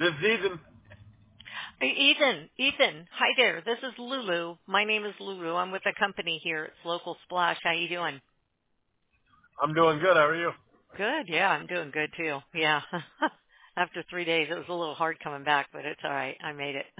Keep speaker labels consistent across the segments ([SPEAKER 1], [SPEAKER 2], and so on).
[SPEAKER 1] This is Ethan.
[SPEAKER 2] Hey, Ethan, hi there. This is Lulu. My name is Lulu. I'm with a company here. It's Local Splash. How you doing?
[SPEAKER 1] I'm doing good. How are you?
[SPEAKER 2] Good. Yeah, I'm doing good too. Yeah. After 3 days, it was a little hard coming back, but it's all right. I made it.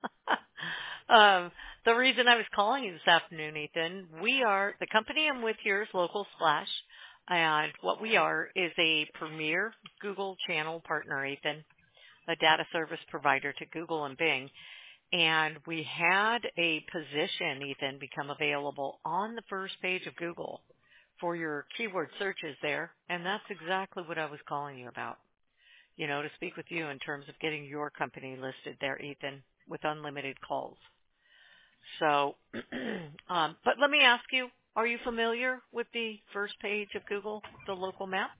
[SPEAKER 2] The reason I was calling you this afternoon, Ethan, we are, the company I'm with here is Local Splash, and what we are is a premier Google channel partner, Ethan, a data service provider to Google and Bing. And we had a position, Ethan, become available on the first page of Google for your keyword searches there. And that's exactly what I was calling you about, to speak with you in terms of getting your company listed there, Ethan, with unlimited calls. So, but let me ask you, are you familiar with the first page of Google, the local map?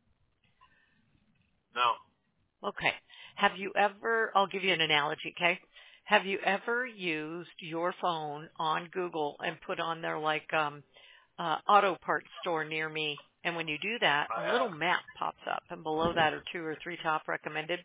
[SPEAKER 1] No.
[SPEAKER 2] Okay. Have you ever, I'll give you an analogy, okay? Have you ever used your phone on Google and put on there like auto parts store near me? And when you do that,
[SPEAKER 1] I
[SPEAKER 2] a little
[SPEAKER 1] have.
[SPEAKER 2] map pops up, and below that are 2 or 3 top recommended.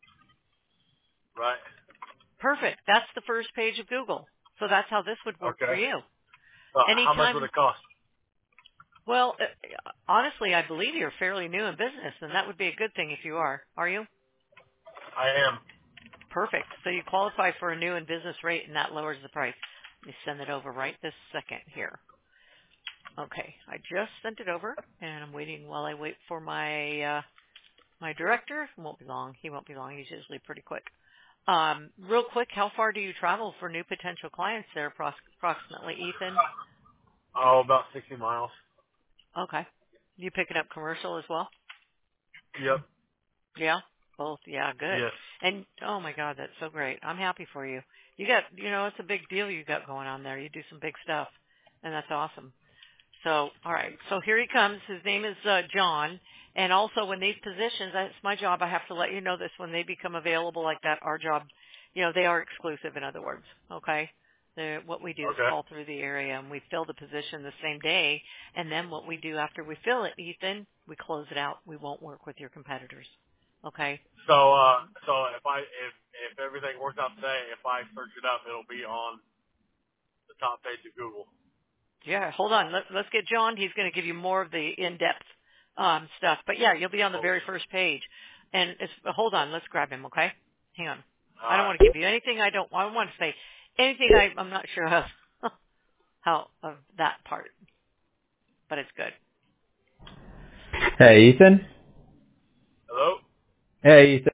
[SPEAKER 1] Right.
[SPEAKER 2] Perfect. That's the first page of Google. So that's how this would work for
[SPEAKER 1] Okay.
[SPEAKER 2] you.
[SPEAKER 1] How much would
[SPEAKER 2] Anytime,
[SPEAKER 1] it cost?
[SPEAKER 2] well, honestly, I believe you're fairly new in business, and that would be a good thing if you are. Are you?
[SPEAKER 1] I am.
[SPEAKER 2] Perfect. So you qualify for a new and business rate, and that lowers the price. Let me send it over right this second here. Okay, I just sent it over, and I'm waiting while I wait for my my director. It won't be long. He won't be long. He's usually pretty quick. Real quick, how far do you travel for new potential clients there, approximately, Ethan?
[SPEAKER 1] Oh, about 60 miles.
[SPEAKER 2] Okay. You picking up commercial as well?
[SPEAKER 1] Yep.
[SPEAKER 2] Yeah, both. Yeah, good.
[SPEAKER 1] Yes.
[SPEAKER 2] And oh my God, that's so great. I'm happy for you. You got, it's a big deal you got going on there. You do some big stuff, and that's awesome. So, all right. So here he comes. His name is John. And also, when these positions, that's my job. I have to let you know this when they become available like that. Our job, they are exclusive. In other words, okay. What we do is
[SPEAKER 1] Okay.
[SPEAKER 2] call through the area and we fill the position the same day. And then what we do after we fill it, Ethan, we close it out. We won't work with your competitors. Okay.
[SPEAKER 1] So if everything works out today, if I search it up, it'll be on the top page of Google.
[SPEAKER 2] Yeah, hold on. Let's get John. He's going to give you more of the in-depth stuff. But yeah, you'll be on the
[SPEAKER 1] Okay.
[SPEAKER 2] very first page. And hold on. Let's grab him, okay? Hang on.
[SPEAKER 1] All
[SPEAKER 2] I don't
[SPEAKER 1] right.
[SPEAKER 2] want to give you anything I want to say anything I'm not sure of how of that part, but it's good.
[SPEAKER 3] Hey, Ethan.
[SPEAKER 1] Hello.
[SPEAKER 3] Hey, Ethan.